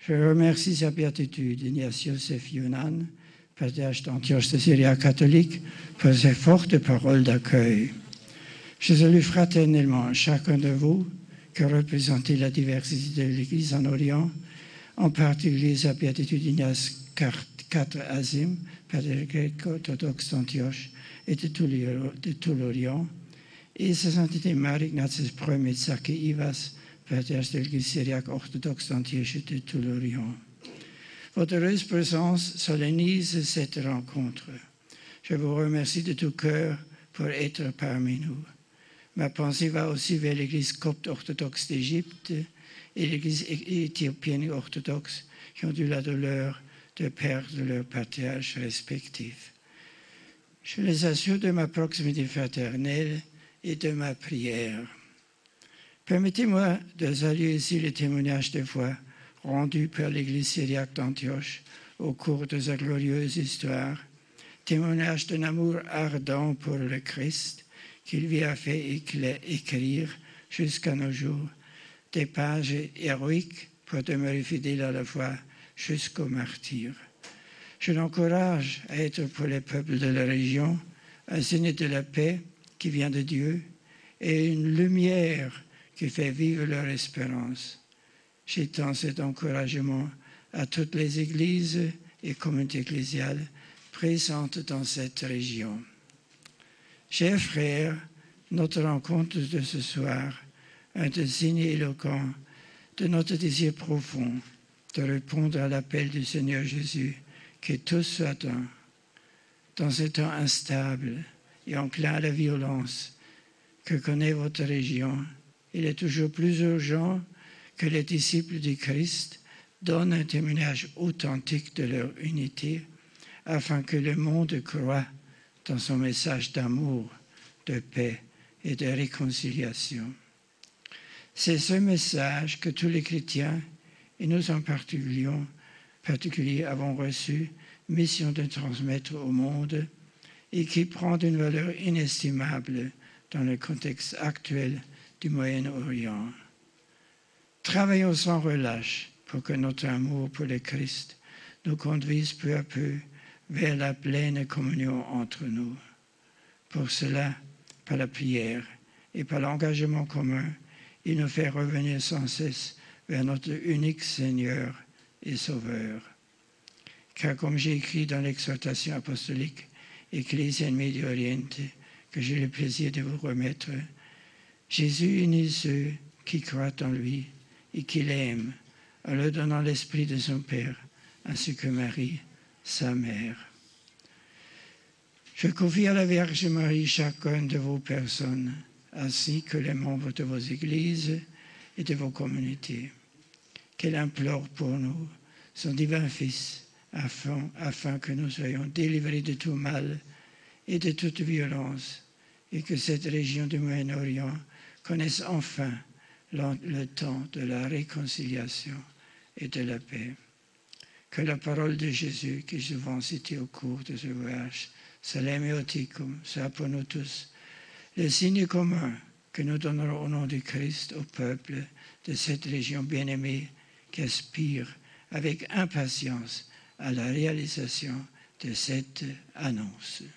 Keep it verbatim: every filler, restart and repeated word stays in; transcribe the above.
Je remercie sa béatitude, Ignace Joseph Yunan, patriarche d'Antioche de Syrie catholique, pour ses fortes paroles d'accueil. Je salue fraternellement chacun de vous qui représentez la diversité de l'Église en Orient, en particulier sa béatitude Ignace quatre Azim, patriarche orthodoxe d'Antioche et de tout l'Orient, et sa sainteté Marie Ignatius Ier Tsaki Ivas, patriarche de l'Église syriaque orthodoxe d'Antioche et de tout l'Orient. Votre heureuse présence solennise cette rencontre. Je vous remercie de tout cœur pour être parmi nous. Ma pensée va aussi vers l'Église copte orthodoxe d'Égypte et l'Église éthiopienne orthodoxe qui ont eu la douleur de perdre leurs patriarches respectifs. Je les assure de ma proximité fraternelle et de ma prière. Permettez-moi de saluer ici le témoignage de foi rendu par l'Église syriaque d'Antioche au cours de sa glorieuse histoire, témoignage d'un amour ardent pour le Christ qui lui a fait écrire jusqu'à nos jours des pages héroïques pour demeurer fidèle à la foi jusqu'au martyre. Je l'encourage à être pour les peuples de la région un signe de la paix qui vient de Dieu et une lumière qui fait vivre leur espérance. J'étends cet encouragement à toutes les églises et communautés ecclésiales présentes dans cette région. Chers frères, notre rencontre de ce soir est un signe éloquent de notre désir profond de répondre à l'appel du Seigneur Jésus, que tous soient un. Dans ce temps instable et enclin à la violence que connaît votre région, il est toujours plus urgent que les disciples du Christ donnent un témoignage authentique de leur unité afin que le monde croie dans son message d'amour, de paix et de réconciliation. C'est ce message que tous les chrétiens, et nous en particulier, particulier avons reçu, mission de transmettre au monde et qui prend une valeur inestimable dans le contexte actuel du Moyen-Orient. Travaillons sans relâche pour que notre amour pour le Christ nous conduise peu à peu vers la pleine communion entre nous. Pour cela, par la prière et par l'engagement commun, il nous fait revenir sans cesse vers notre unique Seigneur et Sauveur. Car comme j'ai écrit dans l'exhortation apostolique Ecclesiae Medio Oriente, que j'ai le plaisir de vous remettre, Jésus unit ceux qui croient en lui et qui l'aiment, en leur donnant l'esprit de son Père, ainsi que Marie, sa mère. Je confie à la Vierge Marie chacune de vos personnes, ainsi que les membres de vos églises et de vos communautés, qu'elle implore pour nous son divin Fils, afin, afin que nous soyons délivrés de tout mal et de toute violence, et que cette région du Moyen-Orient connaisse enfin le temps de la réconciliation et de la paix. Que la parole de Jésus, qui est souvent citée au cours de ce voyage, Salem Eoticum, soit pour nous tous le signe commun que nous donnerons au nom du Christ au peuple de cette région bien-aimée qui aspire avec impatience à la réalisation de cette annonce.